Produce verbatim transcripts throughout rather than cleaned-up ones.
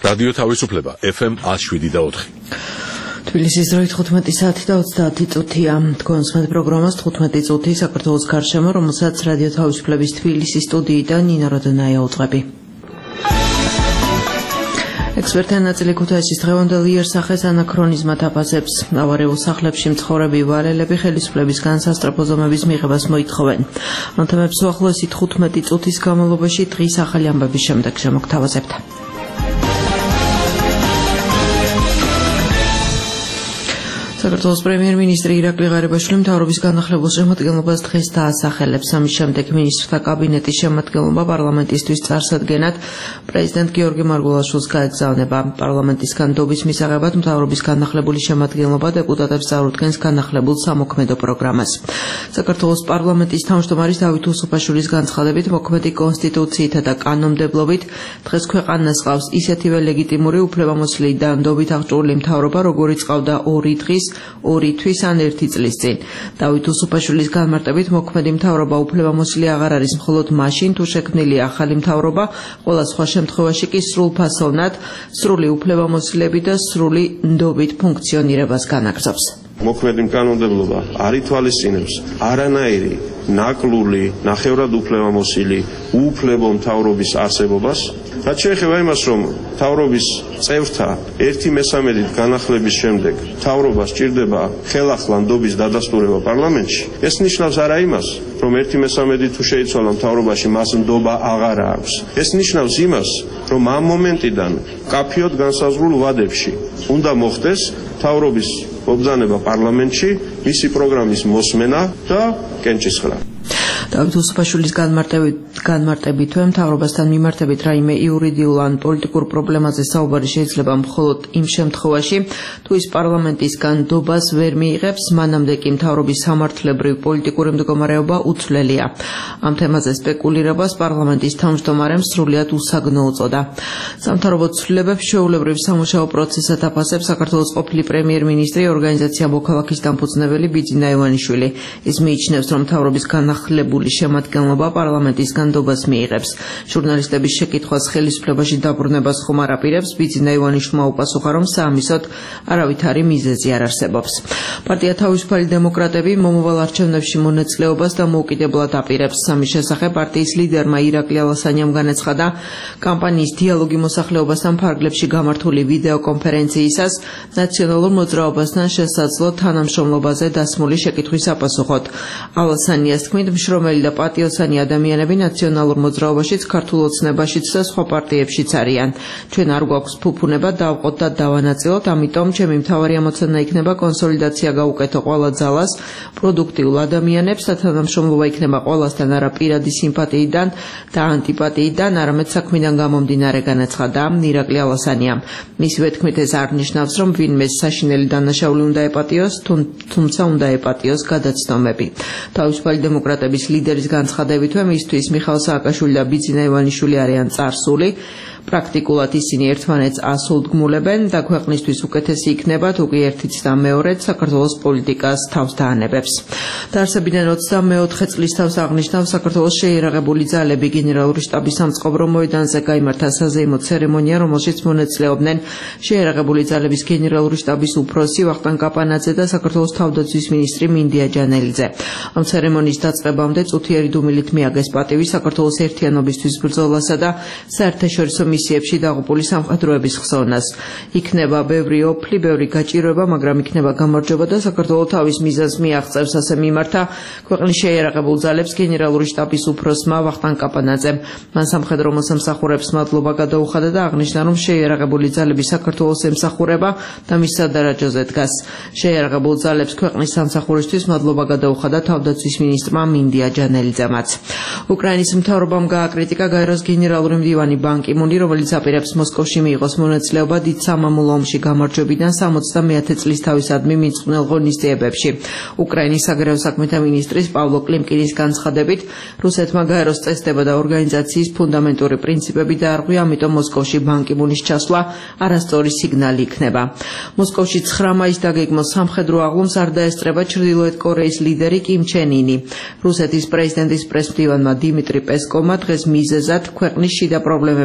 რადიო თავისუფლება ეფ ემ one oh seven და four. თბილისის დროით თხუთმეტი საათი და ოცდაათი წუთია. თქვენს მე პროგრამას თხუთმეტი წუთი საქართველოს გარშემო, რომელსაც რადიო თავისუფლების თბილისის სტუდიიდან ნინა როდონაია უძღვები. ექსპერტთა ნაწილი ქუთაისის დღევანდელ იერსახეს ანაქრონიზმად აფასებს. ავარიულ სახლებში მცხოვრები ვალელები ხელისუფლებისგან სასწრაფო ზომების მიღებას მოითხოვენ. ამ თემებს უახლოესი თხუთმეტი წუთის განმავლობაში დღის ახალი ამბების შემდეგ შემოგთავაზებთ. საქართველოს პრემიერ-მინისტრი ირაკლი ღარიბაშვილი მთავრობის განახლებულ შემადგენლობას დღეს დაასახელებს. ამის შემდეგ მინისტრთა კაბინეტის შემადგენლობა პარლამენტისთვის წარსადგენად პრეზიდენტ გიორგი მარგულაშვილს გაეგზავნება. პარლამენტისგან დობის მისაღებად მთავრობის განახლებული შემადგენლობა დეპუტატებს წარუდგენს განახლებულ სამოქმედო პროგრამას. საქართველოს პარლამენტის თავმჯდომარის დავით უსუფაშვილის განცხადებით, მოქმედი კონსტიტუციითა და კანონმდებლობით დღეს ქვეყანას ყავს ისეთივე ლეგიტიმური უფლებამოსილი და ნდობით აღჭურვილი მთავრობა, როგორიც ყავდა ორი დღის ორი თვის ან ერთი წლის წინ. დავით უსუფაშვილის განმარტებით, მოქმედი მთავრობა უფლებამოსილი აღარ არის მხოლოდ მაშინ, თუ შექმნილია ახალი მთავრობა, ყველა სხვა შემთხვევაში კი სრულფასოვნად სრული უფლებამოსილები და სრული ნდობით ფუნქციონირებას განაგრძობს. მოქმედი კანონმდებლობა არ ითვალისწინებს არანაირი ნაკლული, ნახევრად უფლებამოსილი უუფლებო მთავრობის არსებობას. რაც შეეხება იმას, რომ მთავრობის წევრთა ერთი მესამედით განახლების შემდეგ მთავრობა სჭირდება ხელახლა ნდობის დადასტურება პარლამენტში, ეს ნიშნავს არა იმას, რომ ერთი მესამედით თუ შეიცვალა მთავრობაში, მას ნდობა აღარ აქვს. ეს ნიშნავს იმას, რომ ამ მომენტიდან კაფიოდ განსაზღვრულ ვადებში უნდა მოხდეს მთავრობის მობრძანება პარლამენტში, მისი პროგრამის მოსმენა და კენჭისყრა. დავით უსუფაშვილის განმარტებითვე მთავრობასთან მიმართებით რაიმე იურიდიულ ან პოლიტიკურ პრობლემაზე საუბარი შეიძლება მხოლოდ იმ შემთხვევაში, თუ ის პარლამენტისგან ნდობას ვერ მიიღებს, მანამდე კი მთავრობის სამართლებრივ პოლიტიკური მდგომარეობა უცვლელია. ამ თემაზე სპეკულირებას პარლამენტის თავმჯდომარემ სრულიად უსაგნო უწოდა. სამთავრობო ცვლილებებს ჩვეულებრივ სამუშაო პროცესად აფასებს საქართველოს ყოფილი პრემიერ-მინისტრი, ორგანიზაცია მოქალაქის დამფუძნებელი ბიძინა ივანიშვილი. ის მიიჩნევს, რომ მთავრობის განახლებული შემადგენლობა პარლამენტისგან ნდობას მიიღებს. ჟურნალისტების შეკითხვას ხელისუფლებაში დაბრუნებას ხომ არ აპირებს, ბიძინა ივანიშვილმა უპასუხა, რომ საამისოდ არავითარი მიზეზი არ არსებობს. პარტია თავისუფალი დემოკრატები მომავალ არჩევნებში მონაწილეობას დამოუკიდებლად აპირებს. ამის შესახებ პარტიის ლიდერმა ირაკლი ალასანიამ განაცხადა კამპანიის დიალოგი მოსახლეობასთან ფარგლებში გამართული ვიდეო კონფერენციისას ნაციონალურ მოძრაობასთან შესაძლო თანამშრომლობაზე დასმული შეკითხვის აპასუხოდ. ალასანიას თქმით, მშრომელი და პატიოსანი ადამიანები ნაციონალურ მოძრაობაშიც, ქართულ ოცნებაშიც და სხვა პარტიებშიც არიან. ჩვენ არ გვაქვს ფუფუნება დავყოთ და დავანაწილოთ, ამიტომ ჩემი მთავარი ამოცანა იქნება კონსოლიდაცია გაუკეთო ყველა ძალას, პროდუქტიულ ადამიანებს და თანამშრომლობა იქნება ყველასთან, არა პირადი სიმპათიიდან და ანტიპათიიდან, არამედ საქმიდან გამომდინარე, განაცხადა ირაკლი ალასანიამ. მისივე თქმით, ეს არ ნიშნავს, რომ ვინმე საშინელი დანაშაული უნდა ეპატიოს, თუმცა უნდა ეპატიოს გადაცდომები. თავისუფალი დემოკრატების ლიდერის განცხადებითვე, მისთვის მიხაილ სააკაშვილი და ბიძინა ივანიშვილი არიან წარსული. პრაქტიკულად ისინი ერთმანეთს ასულდგმულებენ და ქვეყნისთვის უკეთესი იქნება, თუ კი ერთიც და მეორეც საქართველოს პოლიტიკას თავს დაანებებს. დაარსებიდან ოცდამეოთხე წლის თავს აღნიშნავს საქართველოს შეიარაღებული ძალები. გენერალური შტაბის სამწყობრო მოედანზე გაიმართა საზეიმო ცერემონია, რომელშიც მონაწილეობდნენ შეიარაღებული ძალების გენერალური შტაბის უფროსი ვახტანგ კაპანაძე და საქართველოს თავდაცვის მინისტრი მინდია ჯანელიძე. ამ ცერემონიის დაწყებამდე წუთიერი დუმილით მიაგეს პატივი საქართველოს ერთიანობისთვის ბრძოლასა და საერთაშორისო მისიებში დაღუპული სამხედროების ხსოვნას. იქნება ბევრი ოფლი, ბევრი გაჭირვება, მაგრამ იქნება გამარჯვება და საქართველოს თავის მიზანს მიაღწევს, ასე მიმართა ქვეყნის შეიარაღებულ ძალებს გენერალური შტაბის უფროსმა ვახტანგ კაპანაძემ. მან სამხედრო მოსამსახურეებს მადლობა გადაუხადა და აღნიშნა, რომ შეიარაღებული ძალები საქართველოს ემსახურება და მის სადარაჯოზე დგას. შეიარაღებულ ძალებს ქვეყნის სამსახურისთვის მადლობა გადაუხადა თავდაცვის მინისტრმა მინდია ჯანელიძემაც. უკრაინის მთავრობამ გააკრიტიკა გაეროს გენერალური მდივანი ბან კი მუნი, რომელიც აპირებს მოსკოვში მიიღოს მონაწილეობა დიდ სამამულო ომში გამარჯვებიდან სამოცდამეათე წლის თავისადმი მიწყვნელ ღონისძიებებში. უკრაინის საგარეო საქმეთა მინისტრის პავლო კლიმკინის განცხადებით, რუსეთმა გაეროს წესდება და ორგანიზაციის ფუნდამენტური პრინციპები დაარღვია, ამიტომ მოსკოვში ბან კი მუნის ჩასვლა არასწორი სიგნალი იქნება. მოსკოვში ცხრა მაისს დაგეგმოს სამხედრო აღლუმს არ დაესწრება ჩრდილოეთ კორეის ლიდერი კიმ ჩენ ინი. რუსეთის პრეზიდენტის პრესმდივანმა დიმიტრი პესკოვმა დღეს მიზეზად ქვეყნის შიდა პრობლემები დაასახელა.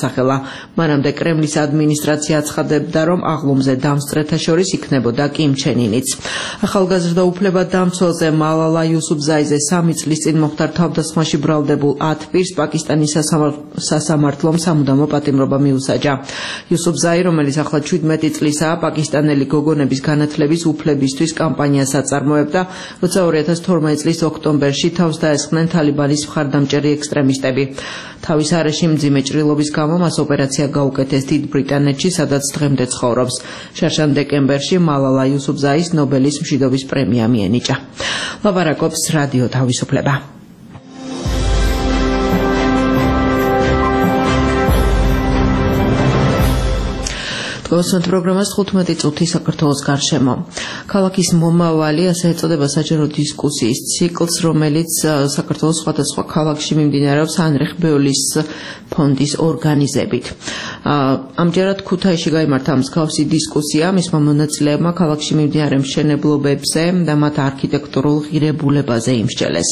დასახელა. მანამდე კრემლის ადმინისტრაცია აცხადებდა, რომ აღლუმზე დამსწრეთა შორის იქნებოდა კიმ ჩენ ინიც. ახალგაზრდა უფლებადამცველზე მალალა იუსუფზაიზე სამი წლის წინ მოხდარ თავდასხმაში ბრალდებულ ათ პირს პაკისტანის სასამართლომ სამუდამო პატიმრობა მიუსაჯა. იუსუფზაი, რომელიც ახლა შვიდმეტი წლისაა, პაკისტანელი გოგონების განათლების უფლებისთვის კამპანიას აწარმოებდა, როცა ორი ათას თორმეტი წლის ოქტომბერში თავს დაესხნენ თალიბანის მხარდამჭერი ექსტრემისტები. თავის არეში მძიმე ჭრილობის გამო მას ოპერაცია გაუკეთეს დიდ ბრიტანეთში, სადაც დღემდე ცხოვრობს. შარშან დეკემბერში მალალა იუსუფზაის ნობელის მშვიდობის პრემია მიენიჭა. ლაპარაკობს რადიო თავისუფლება. გოსონთ პროგრამას თხუთმეტი წუთი საქართველოს გარშემო. ქალაქის მომავალი, ასე ეწოდება საჯარო დისკუსიის ციკლს, რომელიც საქართველოს სხვადასხვა ქალაქში მიმდინარეობს ანრიხ ბეოლის ფონდის ორგანიზებით. ამჯერად ქუთაისში გაიმართა მსგავსი დისკუსია, მისმა მონაწილეებმა ქალაქში მიმდინარე მშენებლობებზე და მათ არქიტექტურულ ღირებულებაზე იმსჯელეს.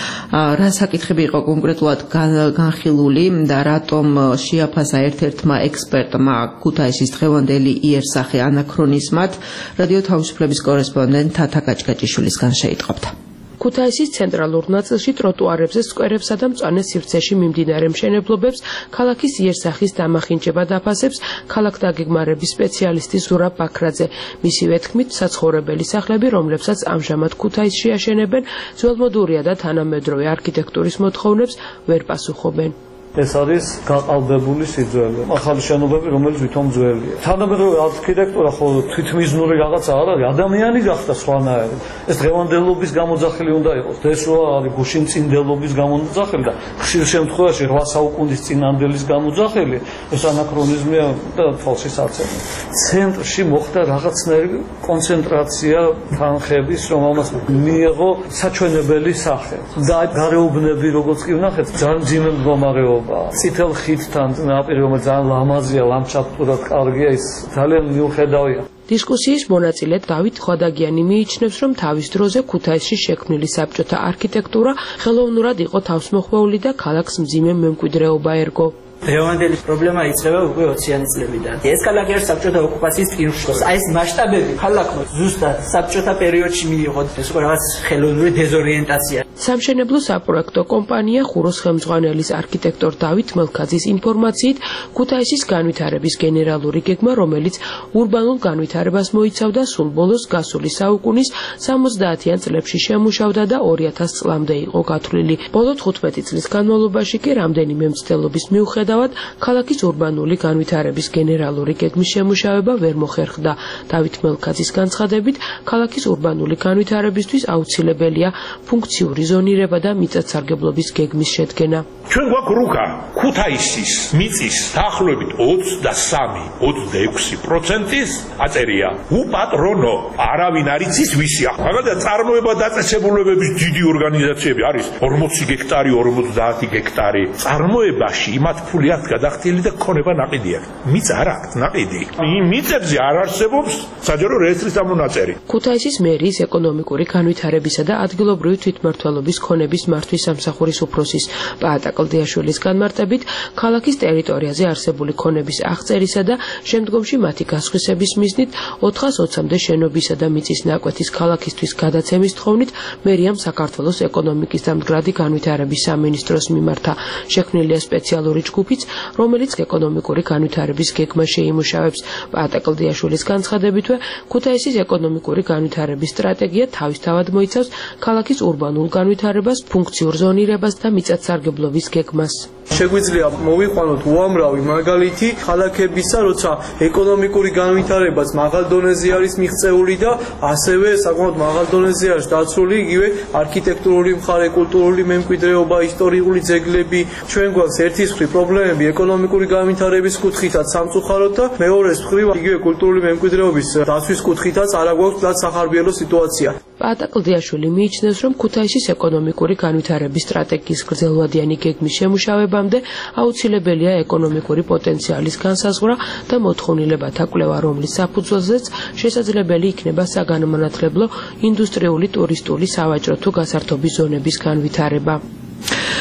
რა საკითხები იყო კონკრეტულად განხილული და რატომ შეაფასა ერთ-ერთმა ექსპერტმა ქუთაისის დღევანდელი იერსახე ანაქრონიზმად, რადიო თავისუფლების კორესპონდენტ თათა გაჭგაჭიშვილისგან შეიტყობთ. ქუთაისის ცენტრალურ ნაწილში ტროტუარებზე, სკვერებსა და მწვანე სივრცეში მიმდინარე მშენებლობებს ქალაქის იერსახის დამახინჯება დაფასებს ქალაქ-დაგეგმარების სპეციალისტი ზურაბ ბაქრაძე. მისივე თქმით, საცხოვრებელი სახლები, რომლებსაც ამჟამად ქუთაისში აშენებენ, ძველმოდურია და თანამედროვე არქიტექტურის მოთხოვნებს ვერ პასუხობენ. ეს არის გაყალბებული სიძველე. ახალი შენობები, რომელიც ვითომ ძველია. თანამედროვე არქიტექტურა ხო თვითმიზნური რაღაცა არ არის, ადამიანი გახდა სხვანაირი. ეს დღევანდელობის გამოძახილი უნდა იყოს. ეს რა არის გუშინწინდელობის გამოძახილი და ხშირ შემთხვევაში რვა საუკუნის წინანდელის გამოძახილი, ეს ანაქრონიზმია და თვალშისაცემი. ცენტრში მოხდა რაღაცნაირი კონცენტრაცია თანხების, რომელმაც მიიღო საჩვენებელი სახე. და გარეუბნები, როგორც კი ვნახეთ, ძალიან მძიმე მდგომარეობა. წითელ ხიდთან ნაპირი, რომელიც ძალიან ლამაზია, ლანდშაფტურად კარგია, ის ძალიან მიუხედავია. დისკუსიის მონაწილე დავით ხვადაგიანი მიიჩნევს, რომ თავის დროზე ქუთაისში შექმნილი საბჭოთა არქიტექტურა ხელოვნურად იყო თავსმოხვეული და ქალაქს მძიმე მემკვიდრეობა ერგო. დღევანდელი პრობლემა იწყება უკვე ოციანი წლებიდან. ეს ქალაქი არის საბჭოთა ოკუპაციის პირველ. აი ეს მასშტაბები ქალაქმა ზუსტად საბჭოთა პერიოდში მიიღო. ეს უკვე რაღაც ხელოვნური დეზორიენტაცია. სამშენებლო საპროექტო კომპანია ხუროს ხელმძღვანელის არქიტექტორ დავით მელქაძის ინფორმაციით, ქუთაისის განვითარების გენერალური გეგმა, რომელიც ურბანულ განვითარებას მოიცავდა, სულ ბოლოს გასული საუკუნის სამოცდაათიან წლებში შემუშავდა და ორი ათას წლამდე იყო გათვლილი. ბოლო თხუთმეტი წლის განმავლობაში კი რამდენიმე მცდელობის მიუხედავად ქალაქის ურბანული განვითარების გენერალური გეგმის შემუშავება ვერ მოხერხდა. დავით მელქაძის განცხადებით, ქალაქის ურბანული განვითარებისთვის აუცილებელია ფუნქციური ზონირება და მიწათსარგებლობის გეგმის შედგენა. ჩვენ გვაქვს რუკა ქუთაისის მიწის დაახლოებით ოცდასამი ოცდაექვსი პროცენტის აწერია უპატრონო. არავინ არ იცის ვისია. მაგალითად წარმოება დაწესებულებების დიდი ორგანიზაციები არის ორმოცი გექტარი, ორმოცდაათი გექტარი. წარმოებაში იმათ ფული აქვს გადახდილი და ქონება ნაყიდი აქვს. მიწა არ აქვს ნაყიდი. იმ მიწებზე არ არსებობს საჯარო რეესტრის ამონაწერი. ქუთაისის მერიის ეკონომიკური განვითარებისა და ადგილობრივი თვითმმართველობის ქონების მართვის სამსახურის უფროსის პაატა კლდიაშვილის განმარტებით, ქალაქის ტერიტორიაზე არსებული ქონების აღწერისა და შემდგომში მათი გასხვისების მიზნით ოთხას ოცამდე შენობისა და მიწის ნაკვეთის ქალაქისთვის გადაცემის თხოვნით მერიამ საქართველოს ეკონომიკის და მდგრადი განვითარების სამინისტროს მიმართა. შექმნილია სპეციალური ჯგუფიც, რომელიც ეკონომიკური განვითარების გეგმას შეიმუშავებს. პაატა კლდიაშვილის განცხადებითვე, ქუთაისის ეკონომიკური განვითარების სტრატეგია თავისთავად მოიცავს ქალაქის ურბანულ განვითარებას, ფუნქციურ ზონირებას და მიწათსარგებლობის გეგმას. შეგვიძლია მოვიყვანოთ უამრავი მაგალითი ქალაქებისა, როცა ეკონომიკური განვითარებაც მაღალ დონეზე არის მიღწეული და ასევე საკმაოდ მაღალ დონეზე არის დაცული იგივე არქიტექტურული მხარე, კულტურული მემკვიდრეობა, ისტორიული ძეგლები. ჩვენ გვაქვს ერთის მხრივ პრობლემები ეკონომიკური განვითარების კუთხითაც სამწუხაროდ და მეორეს მხრივ იგივე კულტურული მემკვიდრეობის დაცვის კუთხითაც არა გვაქვს და სახარბიელო სიტუაცია. პაატა კლდიაშვილი მიიჩნევს, რომ ქუთაისის ეკონომიკური განვითარების სტრატეგიის გრძელვადიანი გეგმის შემუშავებამდე აუცილებელია ეკონომიკური პოტენციალის განსაზღვრა და მოთხოვნილებათა კვლევა, რომლის საფუძველზეც შესაძლებელი იქნება საგანმანათლებლო, ინდუსტრიული, ტურისტული, სავაჭრო თუ გასართობი ზონების განვითარება.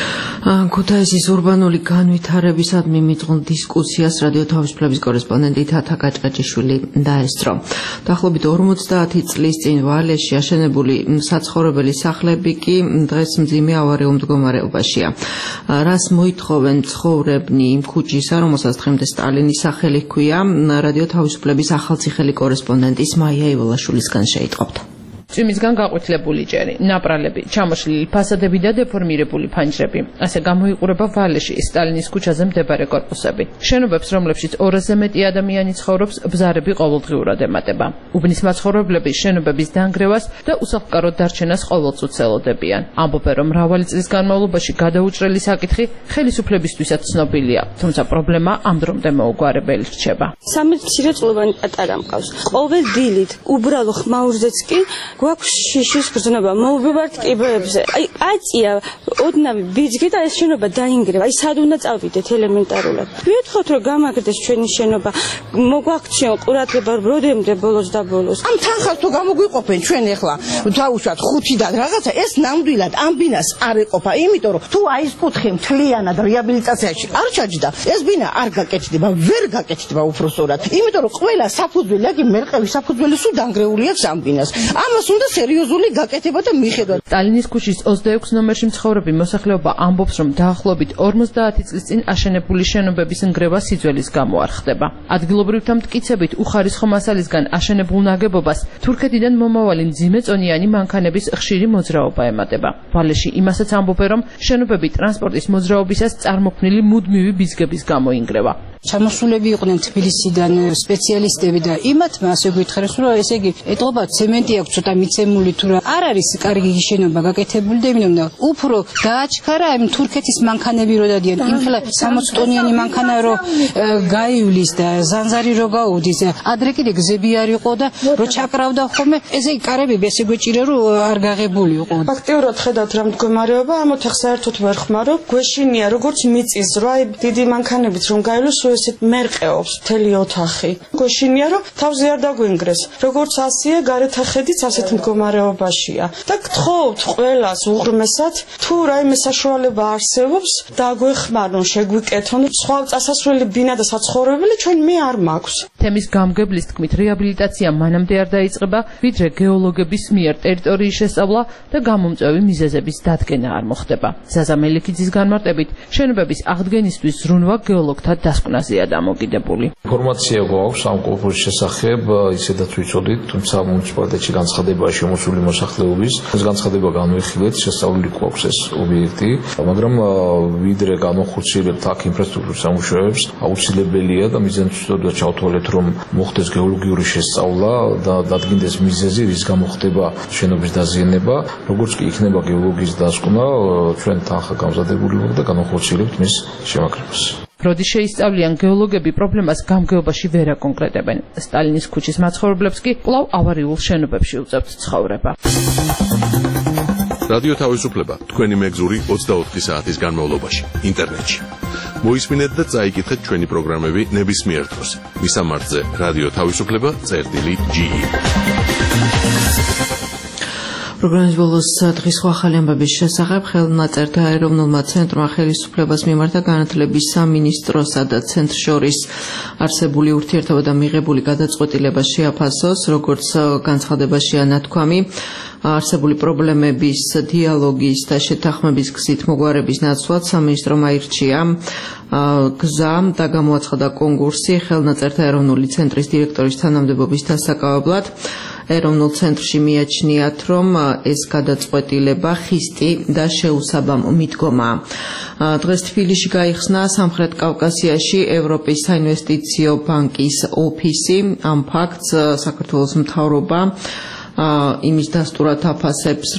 ქუთაისის ურბანული განვითარებისადმი მიწყობილ დისკუსიას რადიო თავისუფლების კორესპონდენტი თათა კაჭკაჭიშვილი დაესწრო. დაახლოებით ორმოცდაათი წლის წინ ვალეში აშენებული საცხოვრებელი სახლები კი დღეს მძიმე ავარიულ მდგომარეობაშია. რას მოითხოვენ ცხოვრებნი იმ ქუჩისა, რომელსაც დღემდე სტალინის სახელი ჰქვია, რადიო თავისუფლების ახალციხელი კორესპონდენტის მაია ივალაშვილისგან შეიტყობთ. წვიმისგან გაყვითლებული ჭერი, ნაპრალები, ჩამოშლილი ფასადები და დეფორმირებული ფანჯრები. ასე გამოიყურება ვალეში სტალინის ქუჩაზე მდებარე კორპუსები. შენობებს, რომლებშიც ორასზე მეტი ადამიანი ცხოვრობს, ბზარები ყოველდღიურად ემატება. უბნის მაცხოვრებლები შენობების დანგრევას და უსახლკაროდ დარჩენას ყოველწუთს ელოდებიან. ამბობენ, რომ მრავალი წლის განმავლობაში გადაუჭრელი საკითხი ხელისუფლებისთვისაც ცნობილია, თუმცა პრობლემა ამ დრომდე მოუგვარებელი რჩება. სამი მცირეწლოვანი პატარა მყავს. ყოველ დილით უბრალო ხმაურზეც კი გვაქვს შიშის გრძნობა, მოვიბართ კიბეებზე. აი, აწია ოდნავი ბიძგი და ეს შენობა დაინგრევა. აი, სად უნდა წავიდეთ ელემენტარულად. ვეთხოვთ, რომ გამაგდეს ჩვენი შენობა, მოგვაქციონ ყურადღება როდემდე ბოლოს და ბოლოს. ამ თანხას თუ გამოგვიყოფენ ჩვენ ახლა, დავუშვათ ხუთიდან რაღაცა, ეს ნამდვილად ამ ბინას არ ეყოფა, იმიტომ რომ თუ აი ეს კუთხე მთლიანად რეაბილიტაციაში არ ჩაჯდა, ეს ბინა არ გაკეთდება, ვერ გაკეთდება უბრალოდ. იმიტომ რომ ყველა საფუძველი, აგი მერყევი საფუძველი სულ დანგრეული აქვს ამ ბინას. ამას უნდა სერიოზული გაკეთება და მიხედვა. სტალინის ქუჩის ოცდაექვსი ნომერში მცხოვრები მოსახლეობა ამბობს, რომ დაახლოებით ორმოცდაათი წლის წინ აშენებული შენობების ნგრევა სიძველის გამო არ ხდება. ადგილობრივთა მტკიცებით უხარისხო მასალისგან აშენებულ ნაგებობას თურქეთიდან მომავალი მძიმეწონიანი მანქანების ხშირი მოძრაობა ემატება. ვალეში იმასაც ამბობენ, რომ შენობები ტრანსპორტის მოძრაობისას წარმოქმნილი მუდმივი ბიძგების გამო ინგრევა. ჩამოსულები იყვნენ თბილისიდან სპეციალისტები და იმათმა ასე გითხარეს, რომ ესე იგი ეტყობა ცემენტი აქვს ცოტა მიცემული თუ რა არ არის კარგი შენობა გაკეთებული და იმენ უნდა უფრო დააჩქარა ამ თურქეთის მანქანები რო დადიან იმ ხელა სამოცი ტონიანი მანქანა რო გაივლის და ზანზარი რო გაუდის ადრე კიდე გზები არ იყო და რო ჩაკრავდა ხოლმე ესე იგი კარები ესე გვეჭირა რომ არ გაღებული იყო. ფაქტიურად ხედავთ რა მდგომარეობა ამ ოთახს საერთოდ ვერ ხმარო გვეშინია როგორც მიწის რო აი დიდი მანქანებით რომ გაივლოს ესეთ მერყეობს მთელი ოთახი. გვეშინია რომ თავზე არ დაგვინგრეს. როგორც ასია გარეთ ახედიც ასეთ მდგომარეობაშია. და გთხოვთ ყველას უღრმესად თუ რაიმე საშუალება არსებობს დაგვეხმარონ, შეგვიკეთონ სხვა წასასვლელი ბინა და საცხოვრებელი ჩვენ მე არ მაქვს. თემის გამგებლის თქმით რეაბილიტაცია მანამდე არ დაიწყება, ვიდრე გეოლოგების მიერ ტერიტორიის შესწავლა და გამომწვევი მიზეზების დადგენა არ მოხდება. ზაზა მელიქიძის განმარტებით, შენობების აღდგენისთვის ზრუნვა გეოლოგთა დასკვნაზეა დამოკიდებული. ინფორმაცია გვაქვს ამ კორპუსის შესახებ, ისედაც ვიცოდით, თუმცა მუნიციპალიტეტში განცხადებაში მოსული მოსახლეობის ეს განცხადება განვიხილეთ, შესწავლილი გვაქვს ეს ობიექტი, მაგრამ ვიდრე განვახორციელებთ აქ ინფრასტრუქტურის სამუშაოებს, აუცილებელია და მიზანწვდომია ჩავთვალეთ, რომ მოხდეს გეოლოგიური შესწავლა და დადგინდეს მიზეზი, რის გამო ხდება შენობის დაზიანება, როგორც კი იქნება გეოლოგიის დასკვნა, ჩვენ თანხა გამზადებული ვართ და განვახორციელებთ მის შემაკრებას. როდის შეისწავლიან გეოლოგები პრობლემას გამგეობაში ვერ აკონკრეტებენ. სტალინის ქუჩის მაცხოვრებლებს კი კვლავ ავარიულ შენობებში უწევთ ცხოვრება. რადიო თავისუფლება თქვენი მეგზური ოცდაოთხი საათის განმავლობაში ინტერნეტში. მოისმინეთ და წაიკითხეთ ჩვენი პროგრამები ნებისმიერ დროს. მისამართზე რადიო თავისუფლება წერტილი ჯი. პროგრამის ბოლოს დღის სხვა ახალი ამბების შესახებ ხელნაწერთა ეროვნულმა ცენტრმა ხელისუფლებას მიმართა განათლების სამინისტროსა და ცენტრს შორის არსებული ურთიერთობა და მიღებული გადაწყვეტილება შეაფასოს, როგორც განცხადებაშია ნათქვამი. არსებული პრობლემების დიალოგის და შეთანხმების გზით მოგვარების ნაცვლად სამინისტრომ აირჩია გზა და გამოაცხადა კონკურსი ხელნაწერთა ეროვნული ცენტრის დირექტორის თანამდებობის დასაკავებლად. ეროვნულ ცენტრში მიაჩნიათ, რომ ეს გადაწყვეტილება ხისტი და შეუსაბამო მიდგომაა. დღეს თბილისში გაიხსნა სამხრეთ კავკასიაში ევროპის საინვესტიციო ბანკის ოფისი. ამ ფაქტს საქართველოს მთავრობა იმის დასტურად აფასებს,